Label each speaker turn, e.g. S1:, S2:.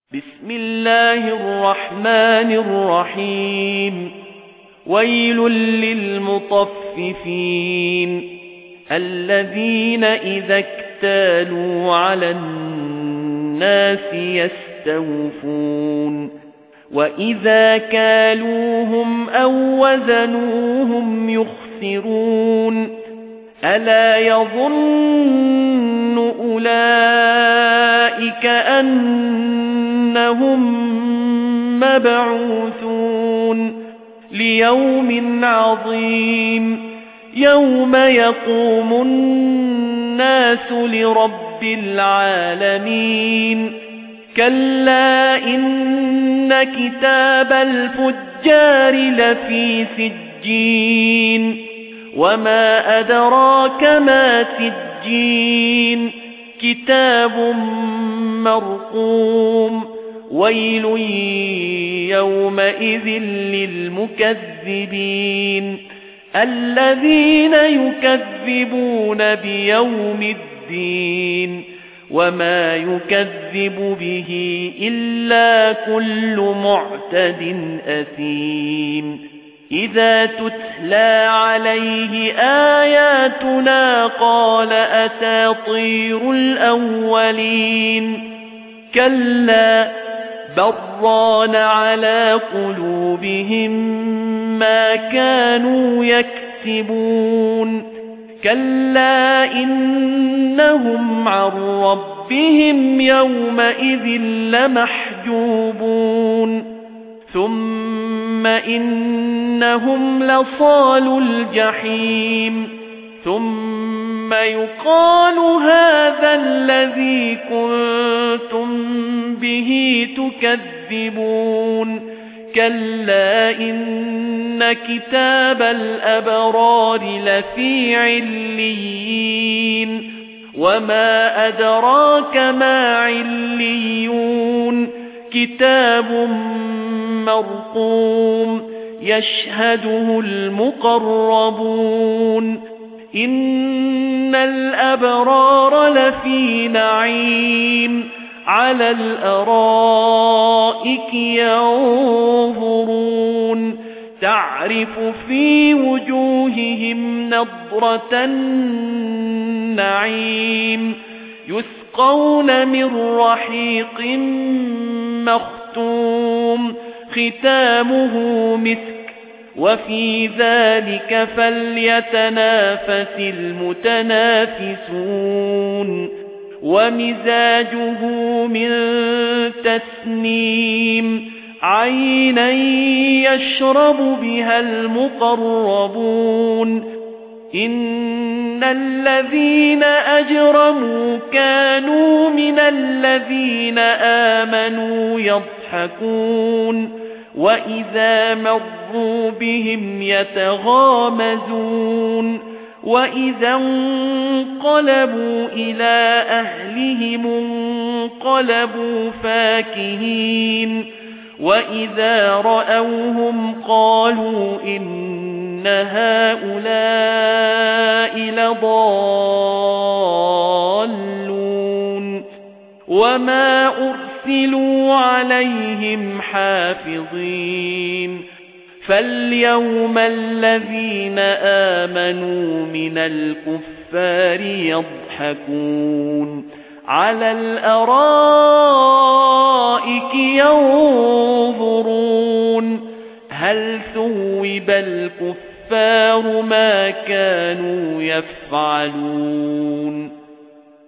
S1: بسم الله الرحمن الرحيم. ويل للمطففين الذين إذا اكتالوا على الناس يستوفون وإذا كالوهم أو وزنوهم يخسرون ألا يظن أولئك أنهم مبعوثون ليوم عظيم يوم يقوم الناس لرب العالمين كلا إن كتاب الفجار لفي سجين وما أدراك ما سجين كتاب مرقوم ويل يومئذ للمكذبين الذين يكذبون بيوم الدين وما يكذب به إلا كل معتد أثيم إذا تتلى عليه آياتنا قال أساطير الأولين كلا بران على قلوبهم ما كانوا يكسبون كلا إنهم عن ربهم يومئذ لمحجوبون ثم إنهم لصالو الجحيم ثم يقال هذا الذي كنتم به تكذبون كلا إن كتاب الأبرار لفي عليين وما أدراك ما عليون كتاب مرقوم يشهده المقربون إن الأبرار لفي نعيم على الأرائك ينظرون تعرف في وجوههم نضرة النعيم يسقون من رحيق مختوم ختامه مسك وفي ذلك فليتنافس المتنافسون ومزاجه من تسنيم عينا يشرب بها المقربون إن الذين أجرموا كانوا من الذين آمنوا يضحكون وإذا مروا بهم يتغامزون وإذا انقلبوا إلى أهلهم انقلبوا فاكهين وإذا رأوهم قالوا إن هؤلاء لضالون وما أرسلوا عليهم حافظين فاليوم الذين آمنوا من الكفار يضحكون على الأرائك ينظرون هل ثوب الكفار ما كانوا يفعلون